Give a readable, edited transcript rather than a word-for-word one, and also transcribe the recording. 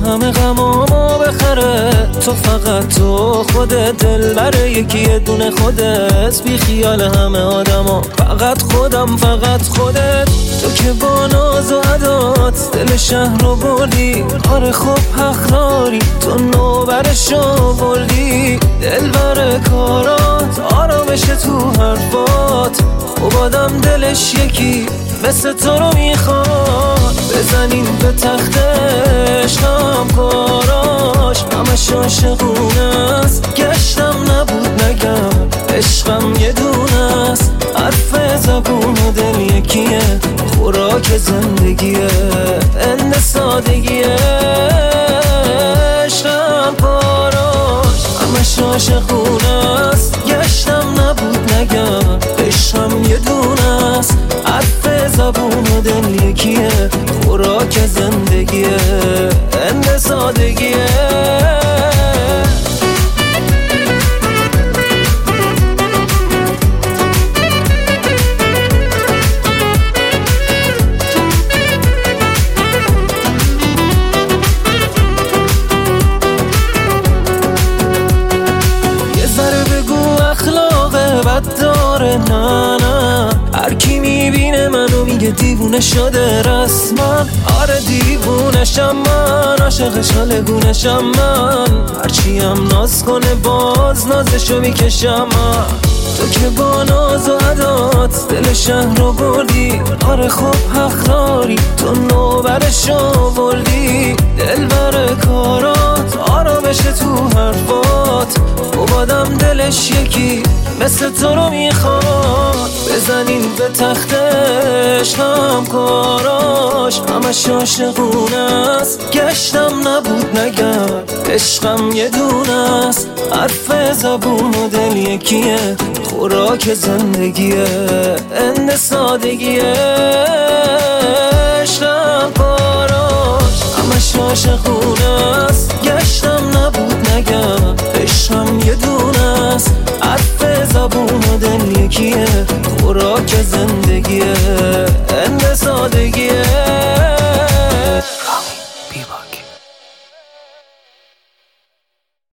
همه غمامو بخره. تو فقط تو خودت، دلبر یکی یه دونه خودت، بی خیال همه آدما، فقط خودم، فقط خودت. تو که با ناز و عدات دل شهر رو بردی، آره خب حق داری، تو نوبرشو بردی. دلبر کارات، آرامش تو حرفات، خب آدم دلش یکی مثل تو رو میخواد. بزنین به تخت عشقم کاراش، همش عاشقونه است، گشتم نبود نگم، عشقم یه دونه است، حرف زبون و دل یکیه، خوراک زندگیه، اند سادگیه. عشقم کاراش، همش عاشقونه است، گشتم نبود نگم، عشقم یه دونه است، حرف زبون و دل یکیه، خوراک زندگیه، اند سادگیه. بد داره نه نه، هر کی میبینه منو میگه دیوونه شده رسما. آره دیوونشم من، عاشقش حالگونشم من، هرچی هم ناز کنه باز نازشو میکشم من. تو که با ناز و عدات دل شهر رو بردی، آره خب حق داری، تو نوبرشو بردی. دلبر کارات، آرامش تو حرفات، خب آدم دلش یکی مثل تو رو میخواد. بزنین به تخت عشقم کاراش، همش عاشقونه است، گشتم نبود نگم، عشقم یه دونه است، حرف زبون و دل یکیه، خوراک زندگیه، اند سادگیه. عشقم کاراش، همش عاشقونه است، گشتم نبود نگم، عشقم یه دونه است، حرف زبون و دل یکیه، خوراک زندگیه.